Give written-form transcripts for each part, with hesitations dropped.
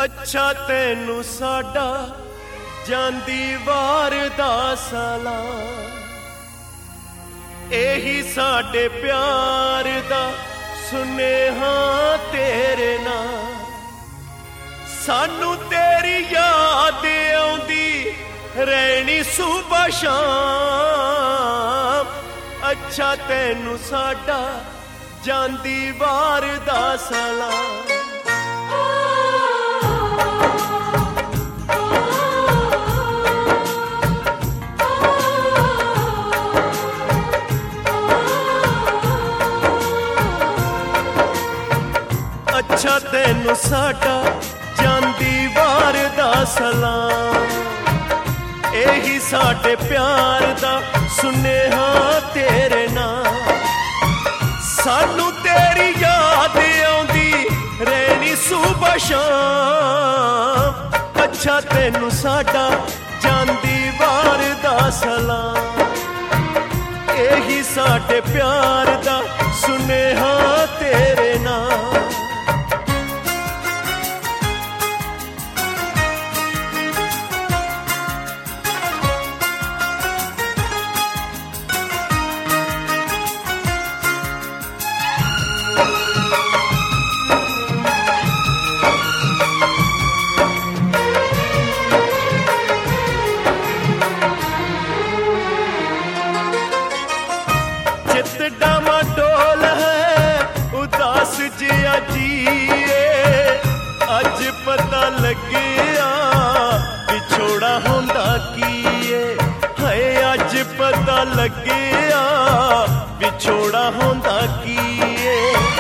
अच्छा तैनू साडा जांदी वार दा सलाम, एही साडे प्यार दा सुनेहा तेरे नाल। सानू तेरी याद आउंदी रहनी सुबह शाम। अच्छा तैनू साडा जांदी वार दा सलाम। अच्छा तैनू साडा जांदी वार दा सलाम, एही साडे प्यार दा सुनेहा तेरे नाल। सानू तेरी याद आउंदी रहनी सुबह शाम। अच्छा तैनू साडा जांदी वार दा सलाम, एही साडे प्यार दा सुनेहा तेरे नाल। डामाडोल है उदास जिया जिए, अज पता लगिया पिछोड़ा होंदा कीए। हाय अज पता लगिया पिछोड़ा होंदा कीए।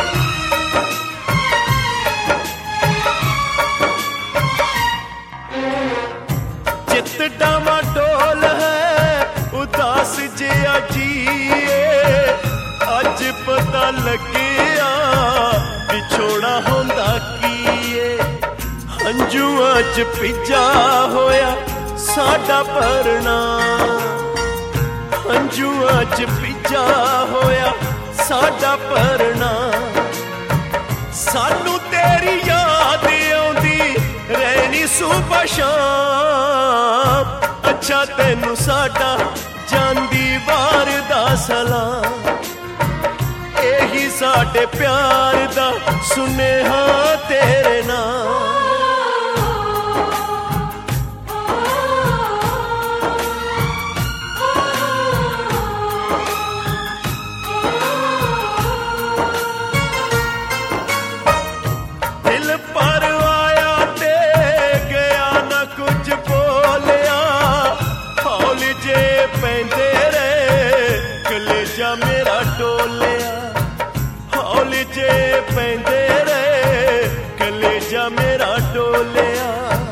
चित डामाडोल है उदास जिया जिए, अज पता लगिया पिछोड़ा होंदा कीए। हंजुआं च भिजा होया साडा परना, हंजुआं च भिजा होया साडा परना। सानू तेरी याद आउंदी रहनी सुबह शाम। अच्छा तैनू साडा जांदी वार दा सलाम, एही साडे प्यार दा सुनेहा तेरे नाल। दिल पर आया ते गया ना कुछ बोलिया, हौल जे पैंदे रहे कलेजा मेरा डोलिया। हौल जे पैंदे रहे कलेजा मेरा डोलिया।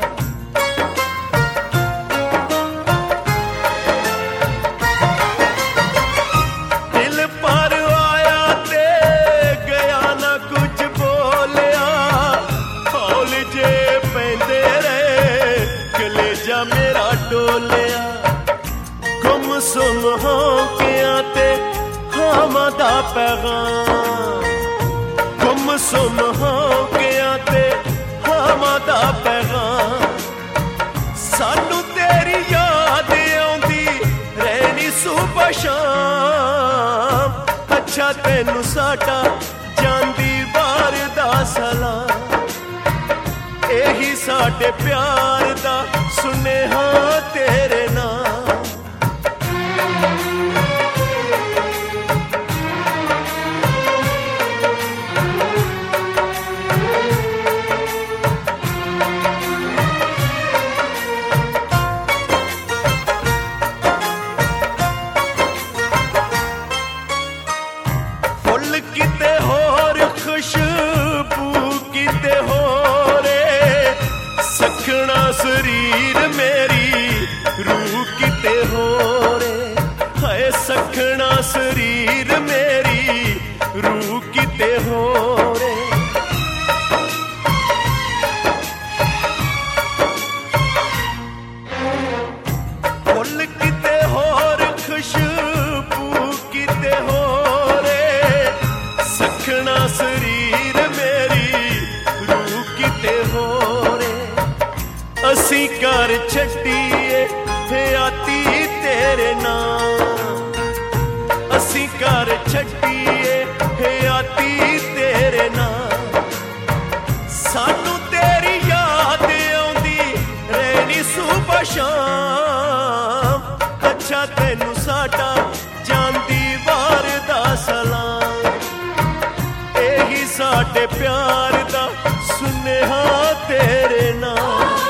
दिल पर आया ते गया ना कुछ बोलिया, हौल जे पैंदे रहे कलेजा मेरा डोलिया। गुमसुम हो गया ते हामा दा पैगाम, गुमसुम हो गया ते हामा दा पैगाम। सानू तेरी याद आउंदी रहनी सुबह शाम। अच्छा तैनू साडा जांदी वार दा सलाम, एही साडे प्यार दा सुनेहा तेरे नाल। किते होर खुशबू किते होरे, सखना शरीर मेरी रूह किते होरे। हाय सखना शरीर मेरी रूह किते होरे। फुल किते होर खुशबू किते होरे, सखना शरीर मेरी रूह किते होरे। असी घर छड्डीए हयाती तेरे नाम, असी घर छड्डीए हयाती तेरे नाम। सानू तेरी याद आउंदी रहनी सुबह शाम, अच्छा तैनू साडा जांदी वार दा सलाम। एही साडे प्यार दा सुनेहा तेरे नाम।